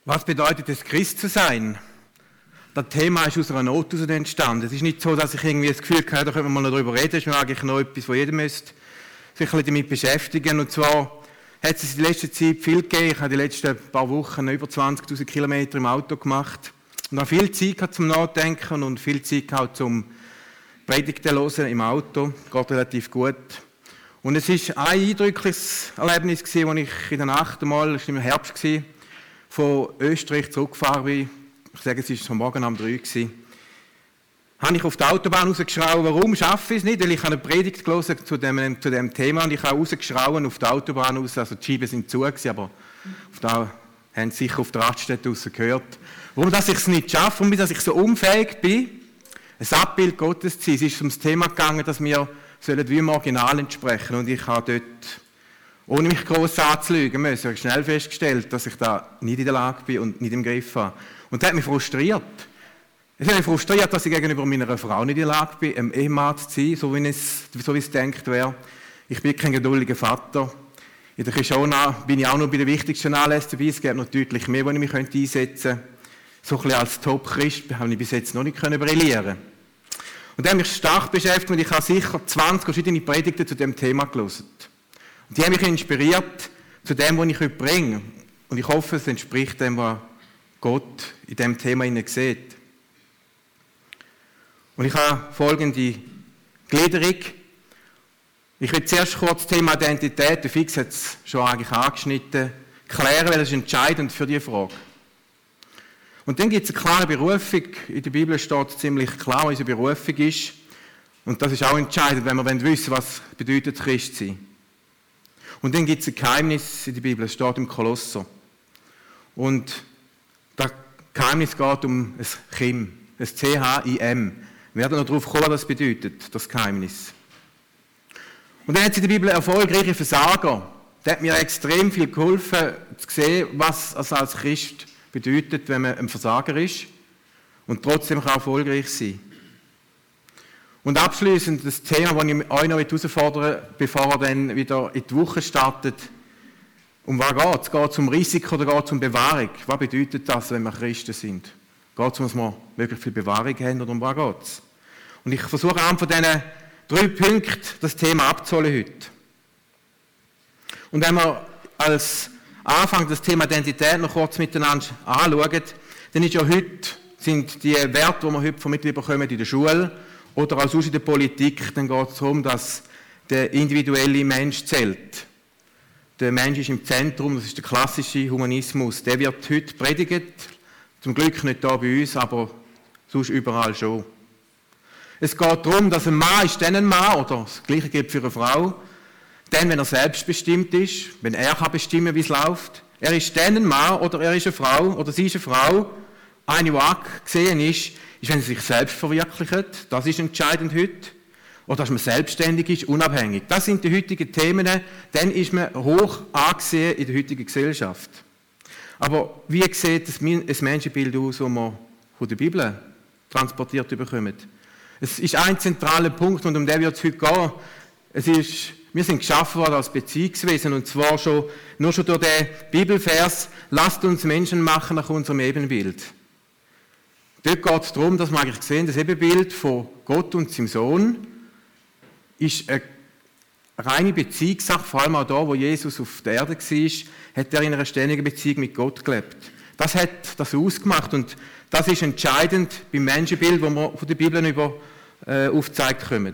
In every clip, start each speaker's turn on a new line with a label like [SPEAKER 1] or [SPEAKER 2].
[SPEAKER 1] Was bedeutet es, Christ zu sein? Das Thema ist aus einer Not heraus entstanden. Es ist nicht so, dass ich irgendwie das Gefühl hatte, da können wir mal noch darüber reden. Das ist mir eigentlich noch etwas, wo jeder müsste sich ein bisschen damit beschäftigen. Und zwar hat es in der letzten Zeit viel gegeben. Ich habe die letzten paar Wochen über 20'000 Kilometer im Auto gemacht. Und habe viel Zeit gehabt zum Nachdenken und viel Zeit gehabt zum Predigten hören im Auto. Geht relativ gut. Und es war ein eindrückliches Erlebnis, als ich in der Nacht einmal, es war im Herbst, von Österreich zurückgefahren bin. Ich sage, es war morgen um 3 Uhr. Habe ich auf die Autobahn rausgeschrien, warum schaffe ich es nicht? Weil ich eine Predigt gelesen zu dem Thema und ich habe rausgeschrien auf die Autobahn raus. Also die Scheiben sind zu, aber da haben sie sicher auf der Raststätte raus gehört. Warum dass ich es nicht schaffe, warum dass ich so unfähig bin, ein Abbild Gottes zu sein. Es ist um das Thema gegangen, dass wir wie im Original entsprechen. Und ich habe dort, ohne mich gross anzulügen müssen, schnell festgestellt, dass ich da nicht in der Lage bin und nicht im Griff habe. Und das hat mich frustriert. Es hat mich frustriert, dass ich gegenüber meiner Frau nicht in der Lage bin, ein Ehemann zu sein, so wie es denkt wäre. Ich bin kein geduldiger Vater. In der Kishona bin ich auch noch bei den wichtigsten Anlässen dabei. Es gibt noch deutlich mehr, wo ich mich einsetzen könnte. So ein bisschen als Top-Christ habe ich bis jetzt noch nicht brillieren. Und das hat mich stark beschäftigt und ich habe sicher 20 verschiedene Predigten zu diesem Thema gelesen. Und die haben mich inspiriert zu dem, was ich heute bringe. Und ich hoffe, es entspricht dem, was Gott in diesem Thema sieht. Und ich habe folgende Gliederung. Ich will zuerst kurz das Thema Identität, der Fix hat es schon eigentlich angeschnitten, klären, weil das ist entscheidend für diese Frage. Und dann gibt es eine klare Berufung. In der Bibel steht ziemlich klar, was unsere Berufung ist. Und das ist auch entscheidend, wenn wir wissen wollen, was bedeutet Christ sein. Und dann gibt es ein Geheimnis in der Bibel, es steht im Kolosser. Und das Geheimnis geht um ein Chim, ein C-H-I-M. Wir werden noch darauf kommen, was das bedeutet, das Geheimnis. Und dann hat es in der Bibel erfolgreiche Versager. Das hat mir extrem viel geholfen, zu sehen, was es als Christ bedeutet, wenn man ein Versager ist und trotzdem kann erfolgreich sein. Und abschließend das Thema, das ich euch noch herausfordern will, bevor ihr dann wieder in die Woche startet. Um was geht es? Geht es um Risiko oder geht es um Bewahrung? Was bedeutet das, wenn wir Christen sind? Geht es um, dass wir wirklich viel Bewahrung haben oder um was geht es? Und ich versuche anhand von diesen 3 Punkten das Thema abzuholen heute. Und wenn wir als Anfang das Thema Identität noch kurz miteinander anschauen, dann ist ja heute, sind die Werte, die wir heute vermittelt bekommen in der Schule oder auch sonst in der Politik, dann geht es darum, dass der individuelle Mensch zählt. Der Mensch ist im Zentrum, das ist der klassische Humanismus. Der wird heute predigt, zum Glück nicht da bei uns, aber sonst überall schon. Es geht darum, dass ein Mann ist dann ein Mann, oder das Gleiche gilt für eine Frau, dann, wenn er selbstbestimmt ist, wenn er kann bestimmen, wie es läuft. Er ist dann ein Mann oder er ist eine Frau oder sie ist eine Frau. Eine, die angesehen ist, wenn sie sich selbst verwirklicht. Das ist entscheidend heute. Oder dass man selbstständig ist, unabhängig. Das sind die heutigen Themen. Dann ist man hoch angesehen in der heutigen Gesellschaft. Aber wie sieht ein Menschenbild aus, das man von der Bibel transportiert bekommt? Es ist ein zentraler Punkt und um den wird es heute gehen. Wir sind geschaffen worden als Beziehungswesen und zwar nur schon durch den Bibelvers, lasst uns Menschen machen nach unserem Ebenbild. Dort geht es darum, dass wir eigentlich sehen, das Ebenbild von Gott und seinem Sohn ist eine reine Beziehungssache, vor allem auch da, wo Jesus auf der Erde war, hat er in einer ständigen Beziehung mit Gott gelebt. Das hat das ausgemacht und das ist entscheidend beim Menschenbild, das wir von der Bibel aufgezeigt bekommen.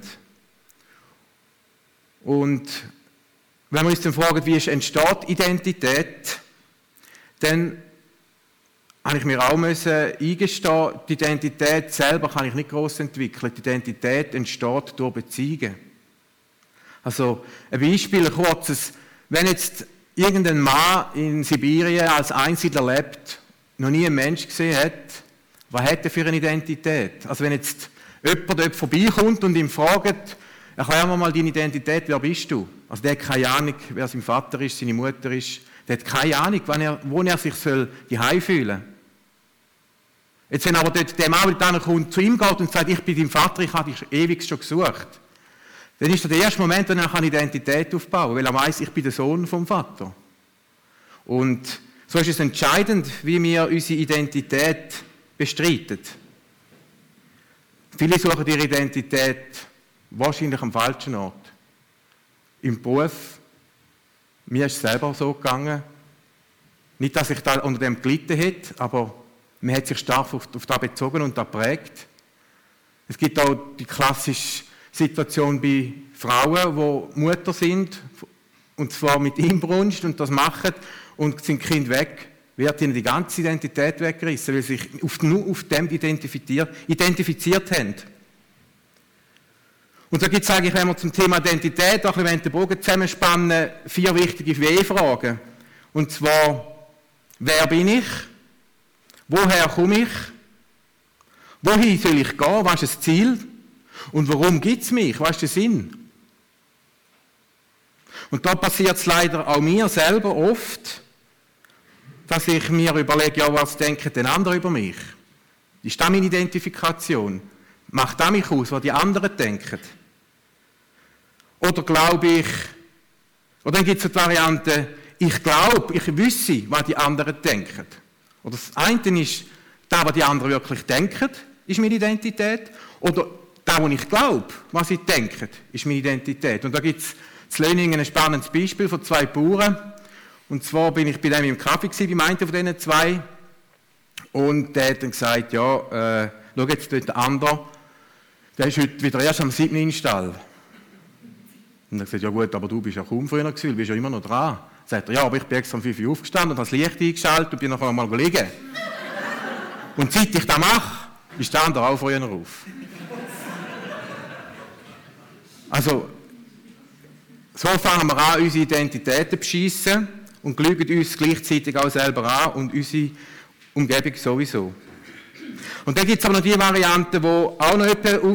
[SPEAKER 1] Und wenn wir uns dann fragen, wie entsteht Identität, dann habe ich mir auch eingestehen, die Identität selber kann ich nicht gross entwickeln. Die Identität entsteht durch Beziehungen. Also ein Beispiel, ein kurzes. Wenn jetzt irgendein Mann in Sibirien als Einsiedler lebt, noch nie einen Mensch gesehen hat, was hat er für eine Identität? Also wenn jetzt jemand dort vorbeikommt und ihm fragt, erklär mir mal deine Identität, wer bist du? Also der hat keine Ahnung, wer sein Vater ist, seine Mutter ist. Der hat keine Ahnung, wo er sich daheim fühlen soll. Jetzt, wenn aber dort der Mann dann kommt, zu ihm geht und sagt, ich bin dein Vater, ich habe dich ewig schon gesucht, dann ist das der erste Moment, wo er eine Identität aufbauen kann, weil er weiss, ich bin der Sohn vom Vater. Und So ist es entscheidend, wie wir unsere Identität bestreiten. Viele suchen ihre Identität wahrscheinlich am falschen Ort. Im Beruf. Mir ist es selber so gegangen. Nicht, dass ich da unter dem gelitten hätte, aber man hat sich stark auf das bezogen und das prägt. Es gibt auch die klassische Situation bei Frauen, die Mutter sind, und zwar mit Inbrunst und das machen, und sind Kind weg, wird ihnen die ganze Identität weggerissen, weil sie sich nur auf dem identifiziert haben. Und da gibt es eigentlich, wenn wir zum Thema Identität auch den Bogen zusammenspannen, 4 wichtige W-Fragen. Und zwar, wer bin ich? Woher komme ich? Wohin soll ich gehen? Was ist das Ziel? Und warum gibt es mich? Was ist der Sinn? Und da passiert es leider auch mir selber oft, dass ich mir überlege, ja, was denken denn andere über mich? Ist das meine Identifikation? Macht das mich aus, was die anderen denken? Oder glaube ich, oder dann gibt es die Variante, ich glaube, ich wüsste, was die anderen denken. Oder das eine ist, das, was die anderen wirklich denken, ist meine Identität. Oder das, was ich glaube, was sie denken, ist meine Identität. Und da gibt es in Löningen ein spannendes Beispiel von 2 Bauern. Und zwar bin ich bei dem im Kaffee gewesen, bei einem von diesen 2. Und der hat dann gesagt, ja, schau jetzt dort der andere, der ist heute wieder erst am 7. in den Stall. Und er hat gesagt, ja gut, aber du bist ja kaum früher gewesen, du bist ja immer noch dran. Sagt er, ja, aber ich bin extra um 5 Uhr aufgestanden und habe das Licht eingeschaltet und bin nachher mal liegen. Und seit ich das mache, ist der andere auch früher auf. Also, so fangen wir an, unsere Identitäten zu beschissen und lügen uns gleichzeitig auch selber an und unsere Umgebung sowieso. Und dann gibt es aber noch die Variante, wo auch noch jemand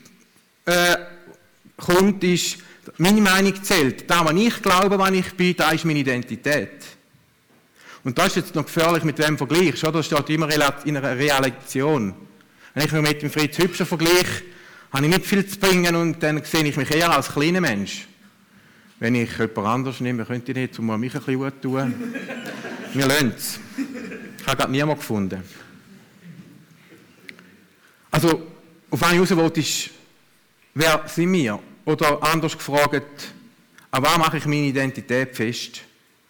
[SPEAKER 1] kommt, ist, meine Meinung zählt. Das, was ich glaube, was ich bin, das ist meine Identität. Und das ist jetzt noch gefährlich, mit wem vergleichst. Das steht immer in einer Relation. Wenn ich mich mit dem Fritz Hübscher vergleiche, habe ich nicht viel zu bringen und dann sehe ich mich eher als kleiner Mensch. Wenn ich jemand anders nehme, könnte ich nicht, um mich ein bisschen gut tun. Wir lassen es. Ich habe gerade niemanden gefunden. Also, auf was ich raus wollte, ist, wer sind wir? Oder anders gefragt, an was mache ich meine Identität fest?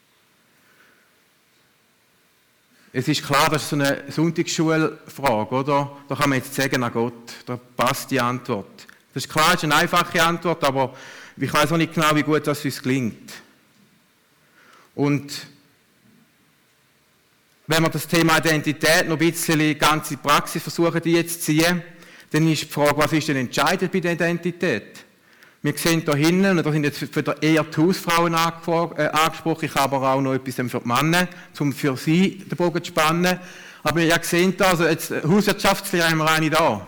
[SPEAKER 1] Es ist klar, das ist so eine Sonntagsschulfrage, oder? Da kann man jetzt sagen, an Gott, da passt die Antwort. Das ist klar, das ist eine einfache Antwort, aber ich weiß auch nicht genau, wie gut das uns gelingt. Und wenn wir das Thema Identität noch ein bisschen in die ganze Praxis versuchen, die jetzt zu ziehen, dann ist die Frage, was ist denn entscheidend bei der Identität? Wir sehen hier hinten, und da sind jetzt eher die Hausfrauen angesprochen, ich habe aber auch noch etwas für die Männer, um für sie den Bogen zu spannen. Aber ihr seht da, also jetzt Hauswirtschaftslehre haben wir eine da.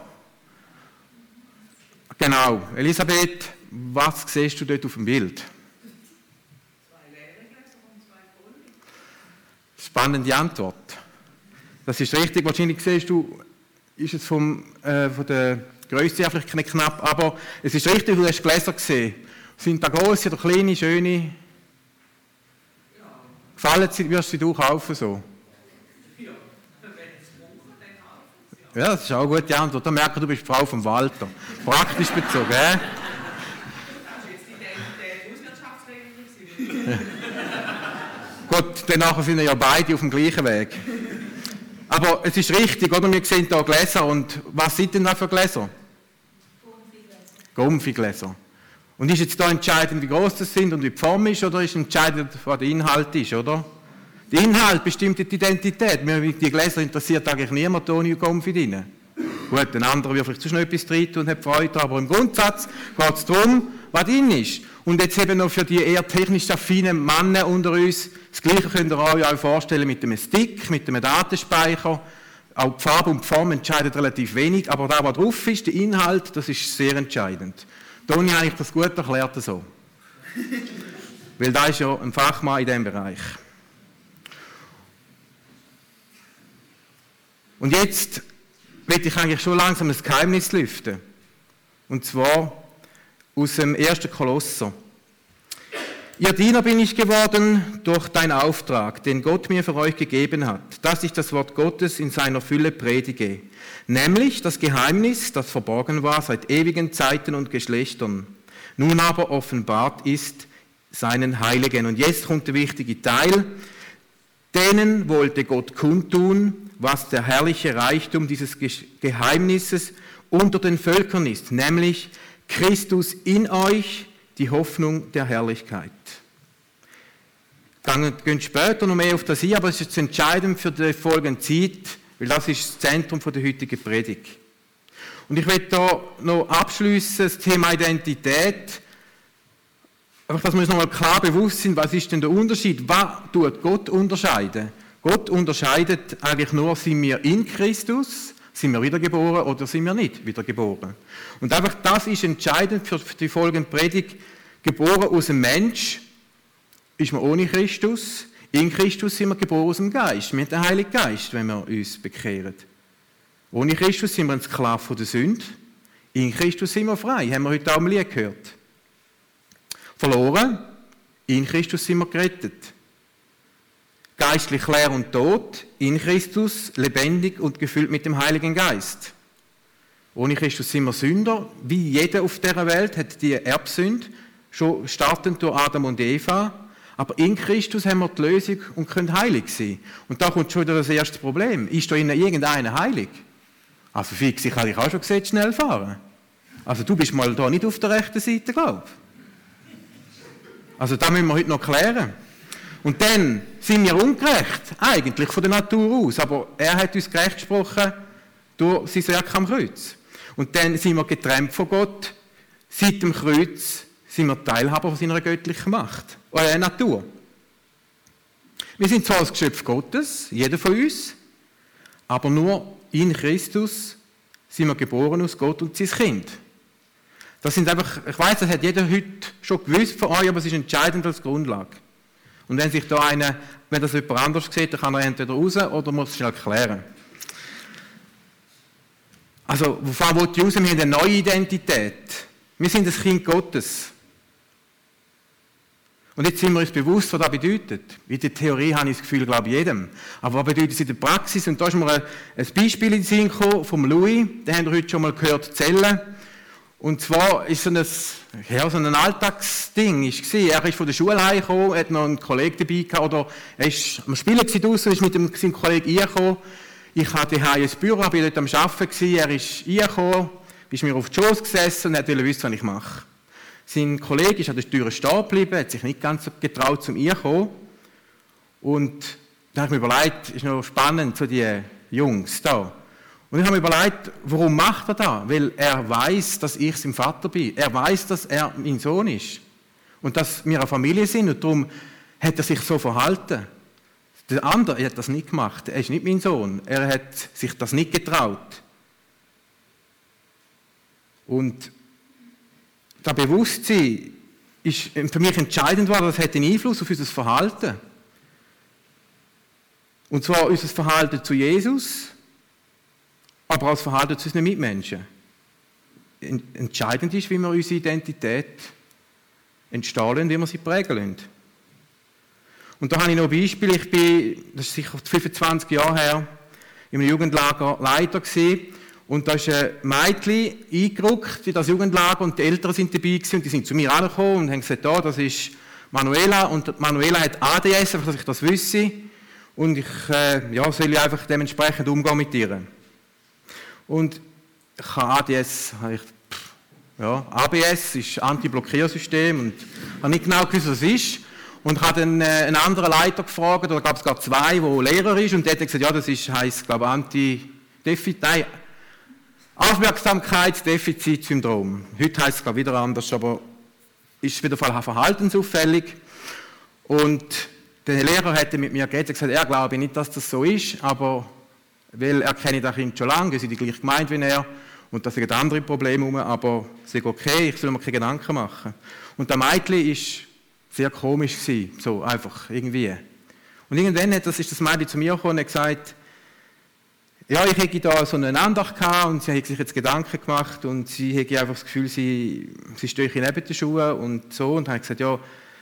[SPEAKER 1] Genau. Elisabeth, was siehst du dort auf dem Bild?
[SPEAKER 2] 2 Lehrgläser und 2 volle.
[SPEAKER 1] Spannende Antwort. Das ist richtig. Wahrscheinlich siehst du, ist es von der Größe vielleicht nicht knapp, aber es ist richtig, du hast Gläser gesehen. Sind da grosse oder kleine, schöne? Ja. Gefallen sie, wirst du kaufen so?
[SPEAKER 2] Ja, wenn es brauchen, dann kaufen sie.
[SPEAKER 1] Ja, das ist auch eine gute Antwort. Da merke ich, du bist die Frau vom Walter. Praktisch bezogen,
[SPEAKER 2] Das ist jetzt die Identität Hauswirtschaftslehrerin.
[SPEAKER 1] Gut, danach sind wir ja beide auf dem gleichen Weg. Aber es ist richtig, oder? Wir sehen hier Gläser. Und was sind denn da für Gläser? Gumpfigläser. Und ist jetzt da entscheidend, wie groß das sind und wie die Form ist, oder ist entscheidend, was der Inhalt ist, oder? Der Inhalt bestimmt die Identität. Die Gläser interessiert eigentlich niemand ohne Gumpfi drin. Gut, ein anderer wird vielleicht zu schnell etwas drin und hat Freude, aber im Grundsatz geht es darum, was drin ist. Und jetzt eben noch für die eher technisch affinen Männer unter uns, das Gleiche könnt ihr euch auch vorstellen mit einem Stick, mit einem Datenspeicher. Auch die Farbe und die Form entscheiden relativ wenig, aber da, was drauf ist, der Inhalt, das ist sehr entscheidend. Toni hat eigentlich das gut erklärt so. Weil da ist ja ein Fachmann in diesem Bereich. Und jetzt will ich eigentlich schon langsam ein Geheimnis lüften. Und zwar aus dem 1. Kolosser. Ihr Diener bin ich geworden durch deinen Auftrag, den Gott mir für euch gegeben hat, dass ich das Wort Gottes in seiner Fülle predige, nämlich das Geheimnis, das verborgen war seit ewigen Zeiten und Geschlechtern, nun aber offenbart ist seinen Heiligen. Und jetzt kommt der wichtige Teil. Denen wollte Gott kundtun, was der herrliche Reichtum dieses Geheimnisses unter den Völkern ist, nämlich Christus in euch, die Hoffnung der Herrlichkeit. Gehen später noch mehr auf das ein, aber es ist jetzt entscheidend für die folgende Zeit, weil das ist das Zentrum der heutigen Predigt. Und ich möchte da noch abschliessen, das Thema Identität. Einfach, dass wir uns nochmal klar bewusst sind, was ist denn der Unterschied? Was tut Gott unterscheiden? Gott unterscheidet eigentlich nur, sind wir in Christus, sind wir wiedergeboren oder sind wir nicht wiedergeboren. Und einfach das ist entscheidend für die folgende Predigt. Geboren aus dem Mensch ist man ohne Christus. In Christus sind wir geboren aus dem Geist. Wir haben den Heiligen Geist, wenn wir uns bekehren. Ohne Christus sind wir ein Sklave von der Sünde. In Christus sind wir frei. Haben wir heute auch im Lied gehört. Verloren. In Christus sind wir gerettet. Geistlich leer und tot. In Christus lebendig und gefüllt mit dem Heiligen Geist. Ohne Christus sind wir Sünder. Wie jeder auf dieser Welt hat die Erbsünde, schon startend durch Adam und Eva. Aber in Christus haben wir die Lösung und können heilig sein. Und da kommt schon wieder das erste Problem. Ist da innen irgendeiner heilig? Also fix, ich habe dich auch schon gesehen, schnell fahren. Also du bist mal da nicht auf der rechten Seite, glaube ich. Also das müssen wir heute noch klären. Und dann sind wir ungerecht, eigentlich von der Natur aus. Aber er hat uns gerecht gesprochen durch sein Werk am Kreuz. Und dann sind wir getrennt von Gott. Seit dem Kreuz sind wir Teilhaber von seiner göttlichen Macht, Natur. Wir sind zwar das Geschöpf Gottes, jeder von uns, aber nur in Christus sind wir geboren aus Gott und sein Kind. Das sind einfach, ich weiss, das hat jeder heute schon gewusst von euch, aber es ist entscheidend als Grundlage. Und wenn sich da einer, wenn das jemand anders sieht, dann kann er entweder raus oder muss es schnell klären. Also, wovon will ich raus? Wir haben eine neue Identität. Wir sind das Kind Gottes. Und jetzt sind wir uns bewusst, was das bedeutet. In der Theorie habe ich das Gefühl, glaube ich, jedem. Aber was bedeutet es in der Praxis? Und da ist mir ein Beispiel in den Sinn gekommen vom Louis, den haben wir heute schon mal gehört, Zellen. Und zwar ist so ein Alltagsding. Er ist von der Schule heimgekommen, hat noch einen Kollegen dabei gehabt, oder er war am Spielen draussen, ist mit seinem Kollegen reingekommen. Ich hatte daheim ins Büro, war dort am Arbeiten, er ist reingekommen, ist mir auf die Schoß gesessen und wollte wissen, was ich mache. Sein Kollege ist an der Tür stehen geblieben, hat sich nicht ganz getraut, zum reinzukommen. Und dann habe ich mir überlegt, ist noch spannend, so die Jungs da. Und ich habe mir überlegt, warum macht er das? Weil er weiß, dass ich sein Vater bin. Er weiß, dass er mein Sohn ist. Und dass wir eine Familie sind. Und darum hat er sich so verhalten. Der andere hat das nicht gemacht. Er ist nicht mein Sohn. Er hat sich das nicht getraut. Und das Bewusstsein ist für mich entscheidend geworden. Das hat einen Einfluss auf unser Verhalten. Und zwar unser Verhalten zu Jesus, aber auch das Verhalten zu unseren Mitmenschen. Entscheidend ist, wie wir unsere Identität entstehen lassen, wie wir sie prägen lassen. Und da habe ich noch ein Beispiel. Das ist sicher 25 Jahre her, in einem Jugendlager Leiter gewesen. Und da ist ein Mädchen eingerückt in das Jugendlager und die Eltern sind dabei gewesen und die sind zu mir angekommen und haben gesagt, das ist Manuela und Manuela hat ADS, einfach, dass ich das wüsste. Und ich soll einfach dementsprechend umgehen mit ihr. Und ich habe ADS, ABS ist Anti-Blockiersystem und ich habe nicht genau gewusst, was es ist. Und ich habe dann einen anderen Leiter gefragt, oder gab es gerade zwei, der Lehrer ist, und der hat gesagt, das heisst, glaube ich, Aufmerksamkeitsdefizitsyndrom. Heute heisst es glaube ich wieder anders, aber ist wieder verhaltensauffällig. Und der Lehrer hat mit mir geredet und gesagt, er glaube nicht, dass das so ist, aber weil er kenne das Kind schon lange, wir sind die gleiche Gemeinde wie er, und da sind andere Probleme herum, aber es ist okay, ich soll mir keine Gedanken machen. Und der Mädchen war sehr komisch gewesen, so einfach irgendwie. Und irgendwann ist das Mädchen zu mir gekommen und hat gesagt, ja, ich hätte da so eine Andacht gehabt und sie hat sich jetzt Gedanken gemacht und sie hätte einfach das Gefühl, sie stehe neben den Schuhen und so, und habe gesagt, ja,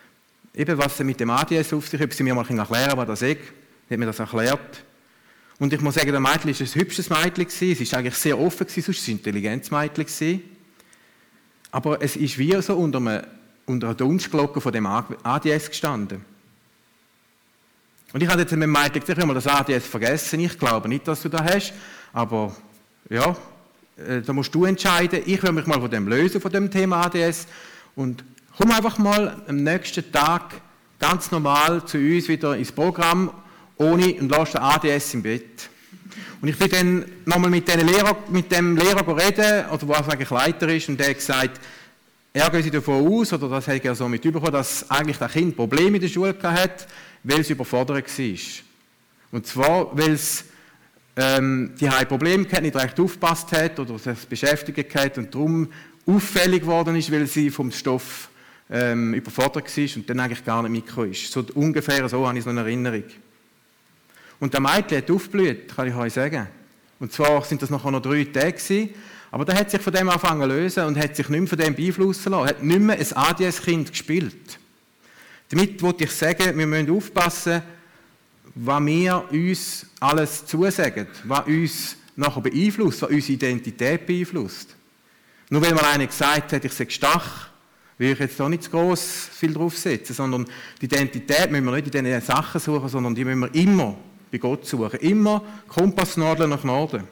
[SPEAKER 1] eben was mit dem ADS auf sich, ob sie mir mal erklären, was das ist. Sie hat mir das erklärt. Und ich muss sagen, der Mädchen war ein hübsches Mädchen. Sie war eigentlich sehr offen, sonst war es ein intelligentes Mädchen. Aber es ist wie so unter einer Dunstglocke von dem ADS gestanden. Und ich habe jetzt mit dem Mädchen gesagt, ich habe das ADS vergessen. Ich glaube nicht, dass du das hast. Aber ja, da musst du entscheiden. Ich will mich mal von dem lösen, von dem Thema ADS. Und komm einfach mal am nächsten Tag ganz normal zu uns wieder ins Programm und lass den ADS im Bett. Und ich bin dann nochmal mit dem Lehrer reden, oder was eigentlich Leiter ist, und der hat gesagt, er geht davon aus, oder das hat er so mitbekommen, dass eigentlich das Kind Probleme in der Schule hatte, weil es überfordert war. Und zwar, weil es die Probleme hatte, nicht recht aufgepasst hat oder sich beschäftigt hat und darum auffällig geworden ist, weil sie vom Stoff überfordert war und dann eigentlich gar nicht mitgekommen ist. So ungefähr so habe ich es noch in Erinnerung. Und der Mädchen hat aufgeblüht, kann ich euch sagen. Und zwar sind das nachher noch 3 Tage gewesen, aber der hat sich von dem angefangen zu lösen und hat sich nicht mehr von dem beeinflussen lassen. Er hat nicht mehr ein ADS-Kind gespielt. Damit wollte ich sagen, wir müssen aufpassen, was wir uns alles zusagen, was uns nachher beeinflusst, was unsere Identität beeinflusst. Nur weil mal einer gesagt hat, ich sei stach, will ich jetzt da nicht zu gross viel draufsetzen, sondern die Identität müssen wir nicht in diesen Sachen suchen, sondern die müssen wir immer bei Gott suchen. Immer Kompassnadeln nach Norden.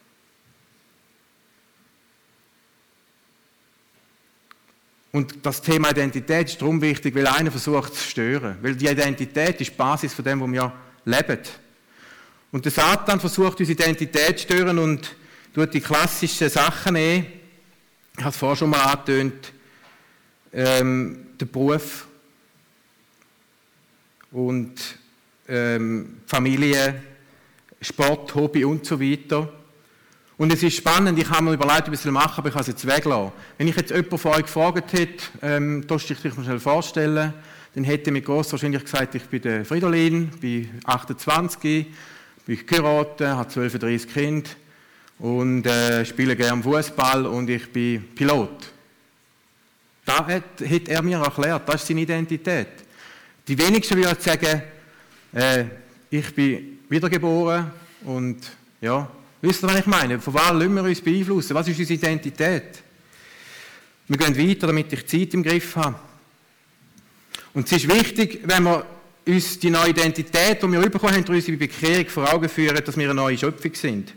[SPEAKER 1] Und das Thema Identität ist darum wichtig, weil einer versucht zu stören. Weil die Identität ist die Basis von dem, wo wir leben. Und der Satan versucht, unsere Identität zu stören und tut die klassischen Sachen nehmen. Ich habe es vorher schon mal angetönt. Der Beruf und Familie, Sport, Hobby und so weiter. Und es ist spannend, ich habe mir überlegt, ob ich es machen, aber ich habe es jetzt weglassen. Wenn ich jetzt jemanden von euch gefragt hätte, darfst du dich mal schnell vorstellen, dann hätte ich mit grosser Wahrscheinlichkeit gesagt, ich bin der Fridolin, bin 28, bin geheiratet, habe 12 Kinder und spiele gerne Fußball und ich bin Pilot. Das hat er mir erklärt, das ist seine Identität. Die wenigsten würden sagen, ich bin wiedergeboren und ja, wisst ihr, was ich meine? Von was lassen wir uns beeinflussen? Was ist unsere Identität? Wir gehen weiter, damit ich die Zeit im Griff habe. Und es ist wichtig, wenn wir uns die neue Identität, die wir bekommen haben, durch unsere Bekehrung vor Augen führen, dass wir eine neue Schöpfung sind.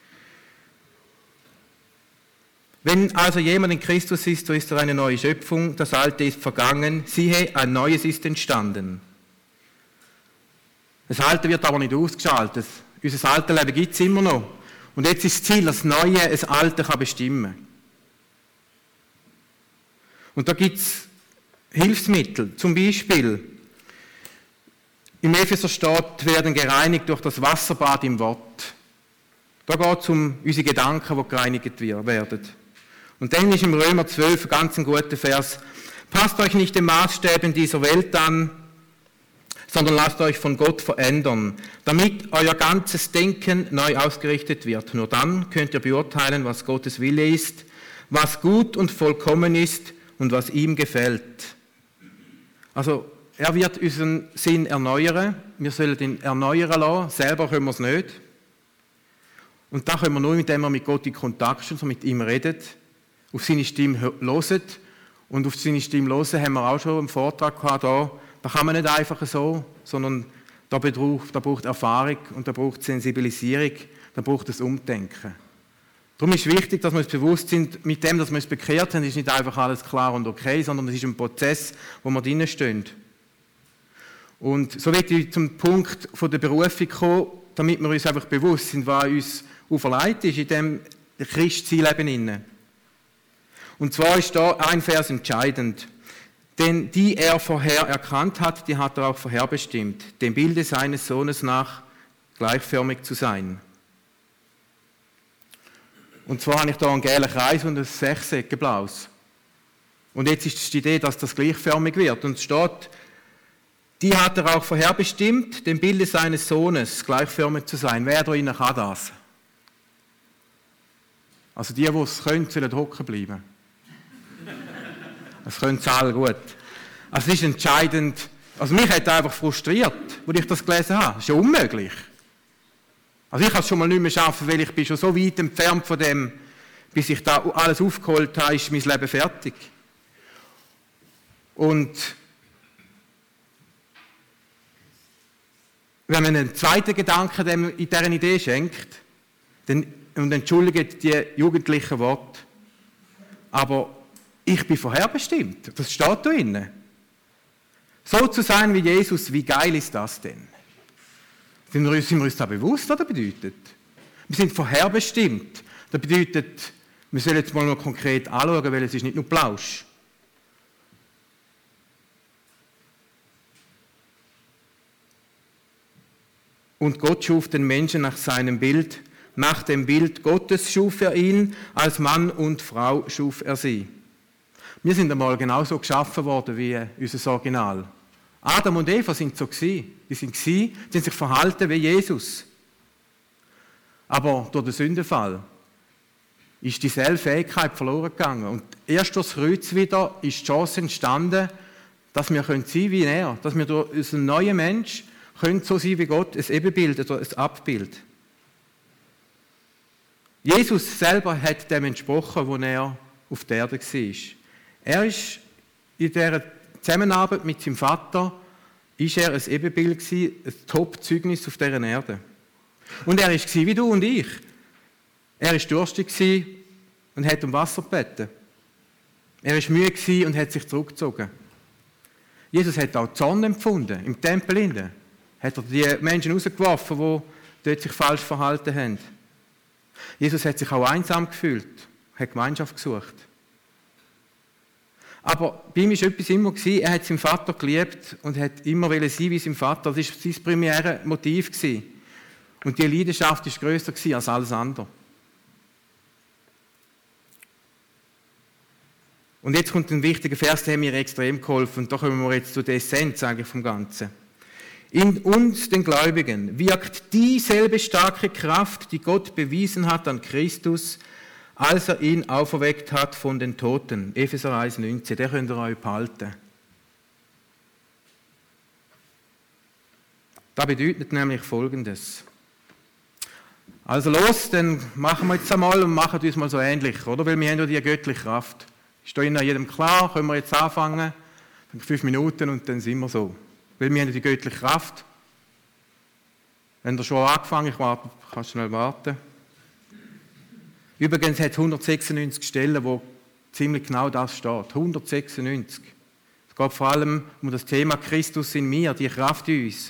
[SPEAKER 1] Wenn also jemand in Christus ist, so ist er eine neue Schöpfung, das Alte ist vergangen, siehe, ein Neues ist entstanden. Das Alte wird aber nicht ausgeschaltet. Unser altes Leben gibt es immer noch. Und jetzt ist das Ziel, dass das Neue das Alte bestimmen kann. Und da gibt es Hilfsmittel. Zum Beispiel, im Epheser steht, werden gereinigt durch das Wasserbad im Wort. Da geht es um unsere Gedanken, die gereinigt werden. Und dann ist im Römer 12 ein ganz guter Vers. Passt euch nicht den Maßstäben dieser Welt an, sondern lasst euch von Gott verändern, damit euer ganzes Denken neu ausgerichtet wird. Nur dann könnt ihr beurteilen, was Gottes Wille ist, was gut und vollkommen ist und was ihm gefällt. Also, er wird unseren Sinn erneuern. Wir sollen ihn erneuern lassen. Selber können wir es nicht. Und das können wir nur, indem wir mit Gott in Kontakt stehen, so mit ihm reden, auf seine Stimme hören. Und auf seine Stimme hören haben wir auch schon einen Vortrag gehabt. Da kann man nicht einfach so, sondern da braucht Erfahrung und da braucht Sensibilisierung, da braucht es Umdenken. Darum ist es wichtig, dass wir uns bewusst sind, mit dem, dass wir uns bekehrt haben, ist nicht einfach alles klar und okay, sondern es ist ein Prozess, wo wir drinnen stehen. Und so will ich zum Punkt von der Berufung kommen, damit wir uns einfach bewusst sind, was uns auferlegt ist in diesem Christsein-Leben. Und zwar ist da ein Vers entscheidend. Denn die er vorher erkannt hat, die hat er auch vorherbestimmt, dem Bilde seines Sohnes nach gleichförmig zu sein. Und zwar habe ich da einen gelben Kreis und ein Sechseckenblaues. Und jetzt ist die Idee, dass das gleichförmig wird. Und es steht, die hat er auch vorherbestimmt, dem Bilde seines Sohnes gleichförmig zu sein. Wer da innen kann das? Also die es können, sollen hocken bleiben. Das können sie alle gut. Also es ist entscheidend, Also mich hat das einfach frustriert, als ich das gelesen habe. Das ist ja unmöglich. Also ich kann es schon mal nicht mehr schaffen, weil ich bin schon so weit entfernt von dem, bis ich da alles aufgeholt habe, ist mein Leben fertig. Und wenn man einen zweiten Gedanken in dieser Idee schenkt, dann, und entschuldigt die jugendlichen Worte, aber ich bin vorherbestimmt. Das steht da drin. So zu sein wie Jesus, wie geil ist das denn? Sind wir uns da bewusst, was das bedeutet? Wir sind vorherbestimmt. Das bedeutet, wir sollen jetzt mal noch konkret anschauen, weil es ist nicht nur Plausch. Und Gott schuf den Menschen nach seinem Bild. Nach dem Bild Gottes schuf er ihn, als Mann und Frau schuf er sie. Wir sind einmal genauso geschaffen worden wie unser Original. Adam und Eva sind so gewesen. Die sind sich verhalten wie Jesus. Aber durch den Sündenfall ist dieselbe Fähigkeit verloren gegangen. Und erst durch das Kreuz wieder ist die Chance entstanden, dass wir sein können wie er. Dass wir durch unseren neuen Mensch können so sein wie Gott, ein Ebenbild oder ein Abbild. Jesus selber hat dem entsprochen, als er auf der Erde war. Er ist in dieser Zusammenarbeit mit seinem Vater ist er ein Ebenbild gewesen, ein Top-Zeugnis auf dieser Erde. Und er war wie du und ich. Er war durstig und hat um Wasser gebeten. Er war müde und hat sich zurückgezogen. Jesus hat auch die Sonne empfunden, im Tempel. Hat er die Menschen rausgeworfen, die dort sich falsch verhalten haben. Jesus hat sich auch einsam gefühlt, hat Gemeinschaft gesucht. Aber bei ihm war etwas immer, er hat seinen Vater geliebt und hat immer sein wie sein Vater. Das war sein primäres Motiv. Und diese Leidenschaft war grösser als alles andere. Und jetzt kommt ein wichtiger Vers, der hat mir extrem geholfen. Und da kommen wir jetzt zu der Essenz eigentlich vom Ganzen. In uns, den Gläubigen, wirkt dieselbe starke Kraft, die Gott bewiesen hat an Christus, als er ihn auferweckt hat von den Toten. Epheser 1,19, der könnt ihr euch behalten. Das bedeutet nämlich Folgendes. Also los, dann machen wir jetzt einmal und machen uns mal so ähnlich, oder? Weil wir haben ja die göttliche Kraft. Ist da jedem klar? Können wir jetzt anfangen? 5 Minuten und dann sind wir so. Weil wir haben ja die göttliche Kraft. Wenn ihr schon angefangen habt, kannst du schnell warten. Übrigens hat es 196 Stellen, wo ziemlich genau das steht. 196. Es geht vor allem um das Thema Christus in mir, die Kraft in uns.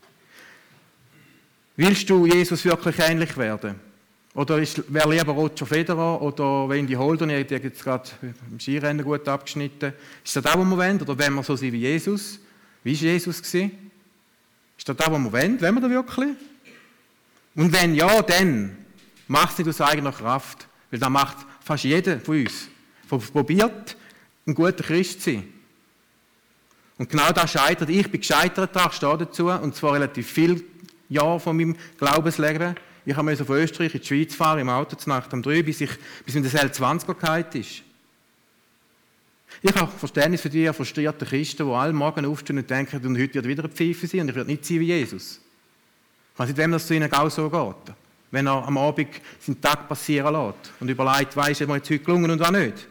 [SPEAKER 1] Willst du Jesus wirklich ähnlich werden? Oder wäre lieber Roger Federer oder Wendy Holden, die hat jetzt gerade im Skirennen gut abgeschnitten. Ist das was wir wollen? Oder wollen wir so sein wie Jesus? Wie war Jesus? Ist das was wir wollen? Wollen wir das wirklich? Und wenn ja, dann mach es nicht aus eigener Kraft. Weil das macht fast jeder von uns. Probiert, ein guter Christ zu sein. Und genau das scheitert. Ich bin gescheitert, ich stehe dazu. Und zwar relativ viele Jahre von meinem Glaubensleben. Ich musste von Österreich in die Schweiz fahren, im Auto zur Nacht um 3, bis mir das L20er gehalten ist. Ich habe Verständnis für die frustrierten Christen, die alle morgen aufstehen und denken, und heute wird wieder eine Pfeife sein und ich werde nicht sein wie Jesus. Ich weiß nicht, wem das zu ihnen auch so geht. Wenn er am Abend seinen Tag passieren lässt und überlegt, weisst du, was jetzt heute gelungen und was nicht.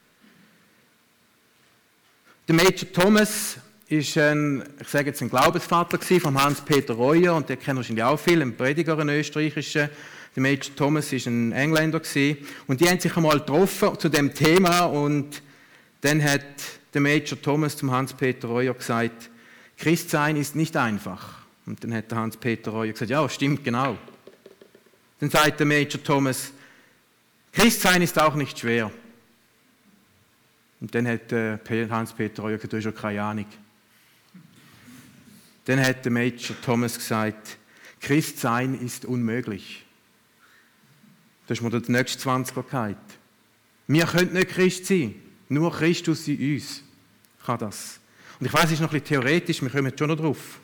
[SPEAKER 1] Der Major Thomas ist ein Glaubensvater von Hans-Peter Reuer, und den kennen wahrscheinlich auch viele, ein Prediger, ein österreichischer. Der Major Thomas war ein Engländer und die haben sich einmal getroffen zu dem Thema, und dann hat der Major Thomas zum Hans-Peter Reuer gesagt, Christsein ist nicht einfach. Und dann hat der Hans-Peter Reuer gesagt, ja, stimmt, genau. Dann sagt der Major Thomas, Christsein ist auch nicht schwer. Und dann hat Hans-Peter Reuer gesagt, du hast ja keine Ahnung. Dann hat der Major Thomas gesagt, Christsein ist unmöglich. Das ist mir der nächste 20er gesagt. Wir können nicht Christ sein, nur Christus in uns kann das. Und ich weiß, es ist noch ein bisschen theoretisch, wir kommen jetzt schon noch drauf.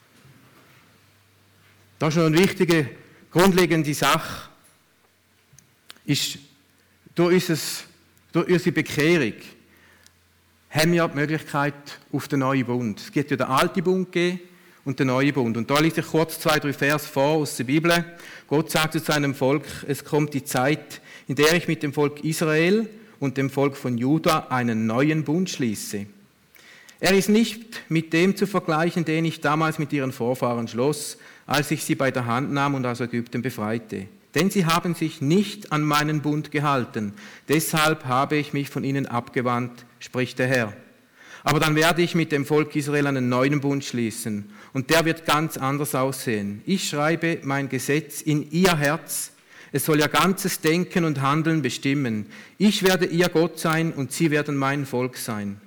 [SPEAKER 1] Das ist noch eine wichtige, grundlegende Sache, ist durch unsere Bekehrung haben wir die Möglichkeit auf den neuen Bund. Es gibt ja den alten Bund gegeben und den neuen Bund. Und da lese ich kurz 2-3 Vers vor aus der Bibel. Gott sagt zu seinem Volk, es kommt die Zeit, in der ich mit dem Volk Israel und dem Volk von Juda einen neuen Bund schließe. Er ist nicht mit dem zu vergleichen, den ich damals mit ihren Vorfahren schloss, als ich sie bei der Hand nahm und aus Ägypten befreite. Denn sie haben sich nicht an meinen Bund gehalten. Deshalb habe ich mich von ihnen abgewandt, spricht der Herr. Aber dann werde ich mit dem Volk Israel einen neuen Bund schließen. Und der wird ganz anders aussehen. Ich schreibe mein Gesetz in ihr Herz. Es soll ihr ganzes Denken und Handeln bestimmen. Ich werde ihr Gott sein und sie werden mein Volk sein.